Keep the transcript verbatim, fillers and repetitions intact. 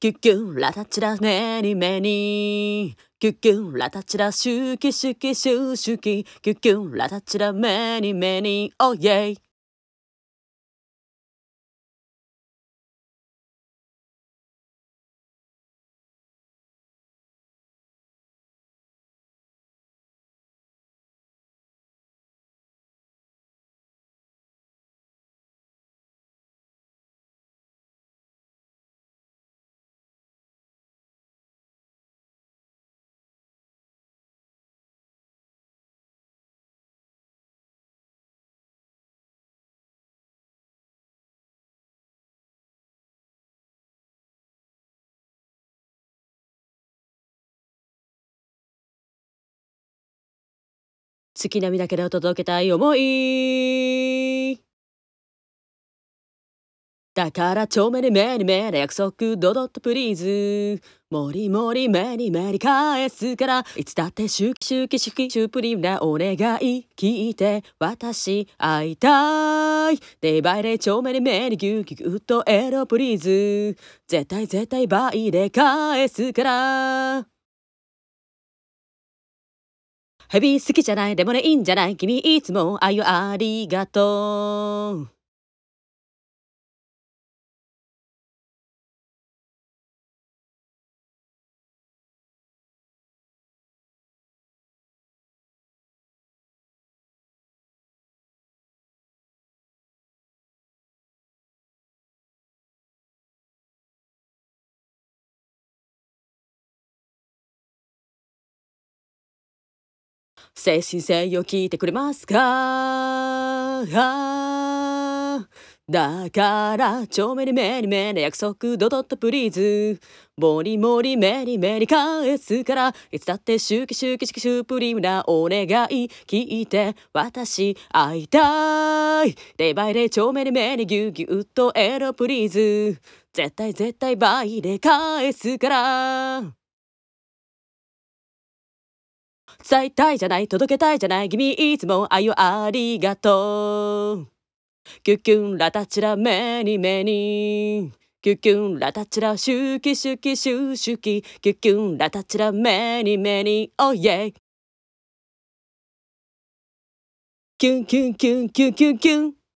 キュッキュラタチラメニメニキュッキュラタチラシュキシュキシュシュキキュッキュラタチラメニメニオーイェイ。月並みだけで届けたい思いだから超メリメリメリ約束ドドッとプリーズもりもりメリメリ返すからいつだってシュキシュキシュキシュプリなお願い聞いて私会いたいデイバイデイ超メリメリギュギュギュッとエロプリーズ絶対絶対倍で返すからヘビー好きじゃないでもねいいんじゃない君いつも愛をありがとう精神性を聞いてくれますかだから超メリメリメリ約束ドドッとプリーズモリモリメリメリ返すからいつだってシュキシュキシュキシュプリムなお願い聞いて私会いたいデイバイデイ超メリメリギュギュッとエロプリーズ絶対絶対倍で返すから伝えたいじゃない届けたいじゃない君いつも愛をありがとうキュッキュンラタチラメニメニキュッキュンラタチラシュキシュキシュシュキキュッキュンラタチラメニメニオーイェイキュンキュンキュンキュンキュンキュン